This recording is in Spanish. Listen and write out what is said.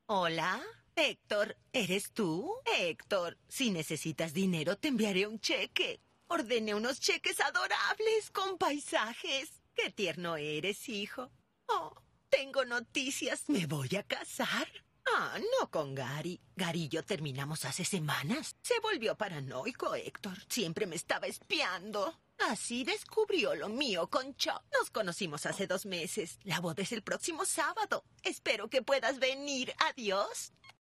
Hola, Héctor, ¿eres tú? Héctor, si necesitas dinero te enviaré un cheque. Ordené unos cheques adorables con paisajes. Qué tierno eres, hijo. Oh, tengo noticias. Me voy a casar. Ah, no con Gary. Gary y yo terminamos hace semanas. Se volvió paranoico, Héctor. Siempre me estaba espiando. Así descubrió lo mío con Chuck. Nos conocimos hace 2 meses. La boda es el próximo sábado. Espero que puedas venir. Adiós.